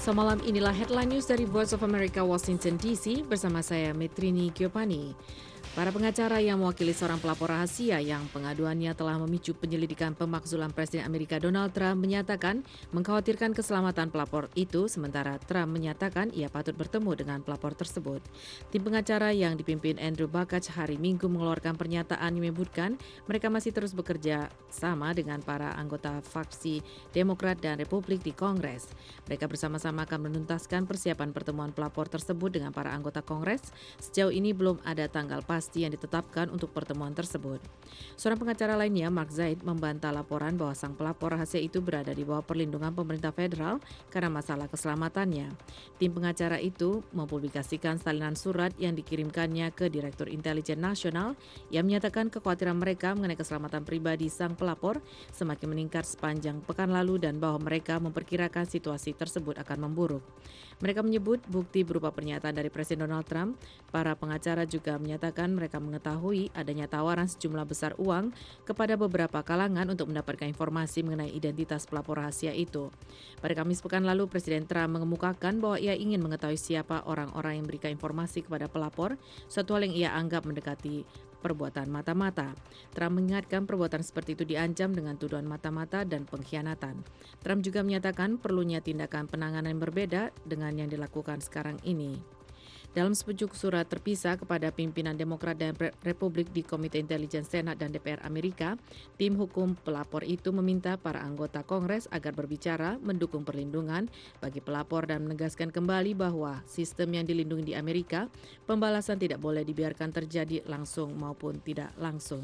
Semalam inilah headline news dari Voice of America Washington DC bersama saya Metrini Giovanni. Para pengacara yang mewakili seorang pelapor rahasia yang pengaduannya telah memicu penyelidikan pemakzulan Presiden Amerika Donald Trump menyatakan mengkhawatirkan keselamatan pelapor itu, sementara Trump menyatakan ia patut bertemu dengan pelapor tersebut. Tim pengacara yang dipimpin Andrew Bakach hari Minggu mengeluarkan pernyataan yang menyebutkan mereka masih terus bekerja sama dengan para anggota faksi Demokrat dan Republik di Kongres. Mereka bersama-sama akan menuntaskan persiapan pertemuan pelapor tersebut dengan para anggota Kongres. Sejauh ini belum ada tanggal pasti yang ditetapkan untuk pertemuan tersebut. Seorang pengacara lainnya, Mark Zaid, membantah laporan bahwa sang pelapor rahasia itu berada di bawah perlindungan pemerintah federal karena masalah keselamatannya. Tim pengacara itu mempublikasikan salinan surat yang dikirimkannya ke Direktur Intelijen Nasional yang menyatakan kekhawatiran mereka mengenai keselamatan pribadi sang pelapor semakin meningkat sepanjang pekan lalu dan bahwa mereka memperkirakan situasi tersebut akan memburuk. Mereka menyebut bukti berupa pernyataan dari Presiden Donald Trump. Para pengacara juga menyatakan mereka mengetahui adanya tawaran sejumlah besar uang kepada beberapa kalangan untuk mendapatkan informasi mengenai identitas pelapor rahasia itu. Pada Kamis pekan lalu, Presiden Trump mengemukakan bahwa ia ingin mengetahui siapa orang-orang yang memberikan informasi kepada pelapor, suatu hal yang ia anggap mendekati perbuatan mata-mata. Trump mengingatkan perbuatan seperti itu diancam dengan tuduhan mata-mata dan pengkhianatan. Trump juga menyatakan perlunya tindakan penanganan yang berbeda dengan yang dilakukan sekarang ini. Dalam sepucuk surat terpisah kepada pimpinan Demokrat dan Republik di Komite Intelijen Senat dan DPR Amerika, tim hukum pelapor itu meminta para anggota Kongres agar berbicara, mendukung perlindungan bagi pelapor dan menegaskan kembali bahwa sistem yang dilindungi di Amerika, pembalasan tidak boleh dibiarkan terjadi langsung maupun tidak langsung.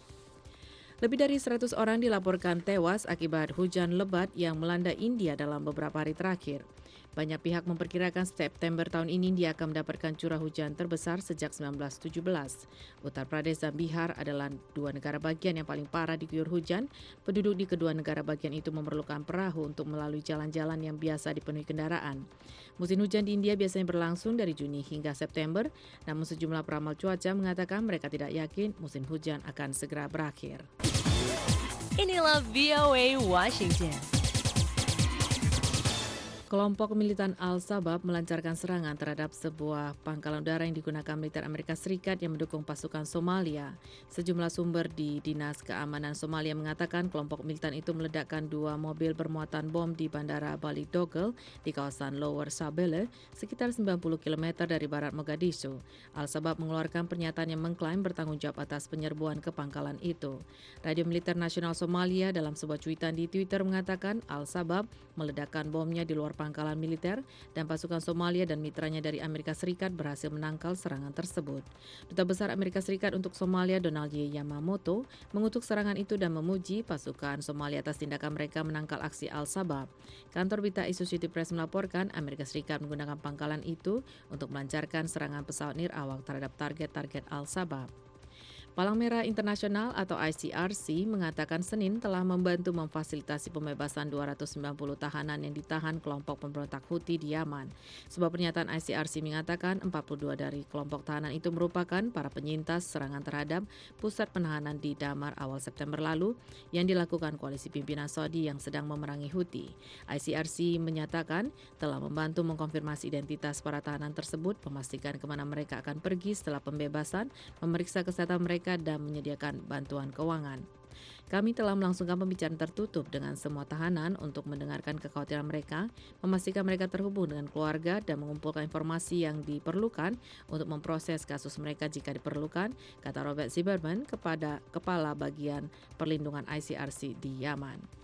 Lebih dari 100 orang dilaporkan tewas akibat hujan lebat yang melanda India dalam beberapa hari terakhir. Banyak pihak memperkirakan September tahun ini India akan mendapatkan curah hujan terbesar sejak 1917. Uttar Pradesh dan Bihar adalah dua negara bagian yang paling parah diguyur hujan. Penduduk di kedua negara bagian itu memerlukan perahu untuk melalui jalan-jalan yang biasa dipenuhi kendaraan. Musim hujan di India biasanya berlangsung dari Juni hingga September, namun sejumlah peramal cuaca mengatakan mereka tidak yakin musim hujan akan segera berakhir. Inilah VOA Washington. Kelompok militan Al-Shabaab melancarkan serangan terhadap sebuah pangkalan udara yang digunakan militer Amerika Serikat yang mendukung pasukan Somalia. Sejumlah sumber di Dinas Keamanan Somalia mengatakan kelompok militan itu meledakkan dua mobil bermuatan bom di Bandara Bali Dogel di kawasan Lower Shabelle, sekitar 90 km dari barat Mogadishu. Al-Shabaab mengeluarkan pernyataan yang mengklaim bertanggung jawab atas penyerbuan ke pangkalan itu. Radio Militer Nasional Somalia dalam sebuah cuitan di Twitter mengatakan Al-Shabaab meledakkan bomnya di luar pangkalan militer dan pasukan Somalia dan mitranya dari Amerika Serikat berhasil menangkal serangan tersebut. Duta Besar Amerika Serikat untuk Somalia Donald Y. Yamamoto mengutuk serangan itu dan memuji pasukan Somalia atas tindakan mereka menangkal aksi Al-Shabaab. Kantor berita Associated Press melaporkan Amerika Serikat menggunakan pangkalan itu untuk melancarkan serangan pesawat nirawak terhadap target-target Al-Shabaab. Palang Merah Internasional atau ICRC mengatakan Senin telah membantu memfasilitasi pembebasan 290 tahanan yang ditahan kelompok pemberontak Houthi di Yaman. Sebuah pernyataan ICRC mengatakan 42 dari kelompok tahanan itu merupakan para penyintas serangan terhadap pusat penahanan di Damar awal September lalu yang dilakukan koalisi pimpinan Saudi yang sedang memerangi Houthi. ICRC menyatakan telah membantu mengkonfirmasi identitas para tahanan tersebut, memastikan kemana mereka akan pergi setelah pembebasan, memeriksa kesehatan mereka dan menyediakan bantuan keuangan. Kami telah melangsungkan pembicaraan tertutup dengan semua tahanan untuk mendengarkan kekhawatiran mereka, memastikan mereka terhubung dengan keluarga dan mengumpulkan informasi yang diperlukan untuk memproses kasus mereka jika diperlukan, kata Robert Zimmerman kepada Kepala Bagian Perlindungan ICRC di Yaman.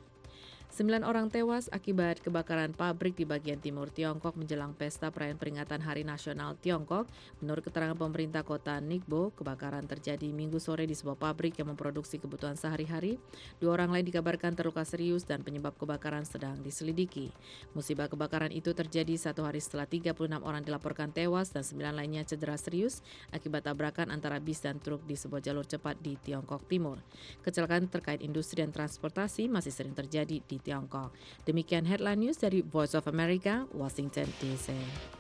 9 orang tewas akibat kebakaran pabrik di bagian timur Tiongkok menjelang pesta perayaan peringatan Hari Nasional Tiongkok. Menurut keterangan pemerintah kota Ningbo, kebakaran terjadi Minggu sore di sebuah pabrik yang memproduksi kebutuhan sehari-hari. 2 orang lain dikabarkan terluka serius dan penyebab kebakaran sedang diselidiki. Musibah kebakaran itu terjadi 1 hari setelah 36 orang dilaporkan tewas dan 9 lainnya cedera serius akibat tabrakan antara bis dan truk di sebuah jalur cepat di Tiongkok Timur. Kecelakaan terkait industri dan transportasi masih sering terjadi di Tiongkok. Demikian headline news dari Voice of America, Washington DC.